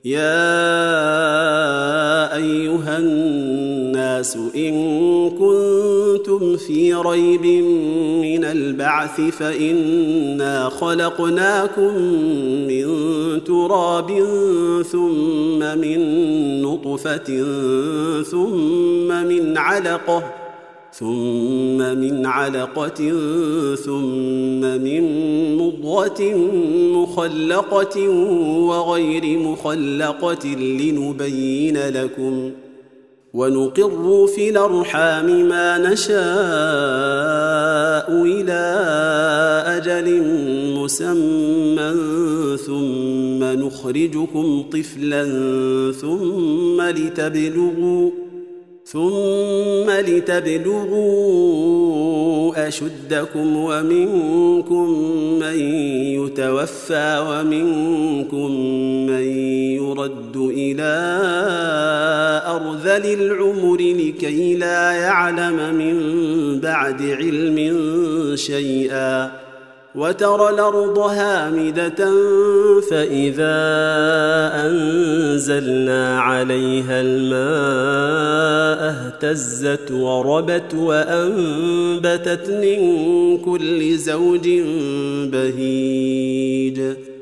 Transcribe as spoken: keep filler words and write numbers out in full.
يا أيها الناس إن كنتم في ريب من البعث فإنا خلقناكم من تراب ثم من نطفة ثم من علقة ثم من علقة ثم من مضغة مخلقة وغير مخلقة لنبين لكم ونقر في الأرحام ما نشاء إلى أجل مسمى ثم نخرجكم طفلا ثم لتبلغوا ثم لتبلغوا أشدكم ومنكم من يتوفى ومنكم من يرد إلى أرذل العمر لكي لا يعلم من بعد علم شيئا وترى الأرض هامدة فإذا أنزلنا عليها الماء اهتزت وربت وأنبتت من كل زوج بهيج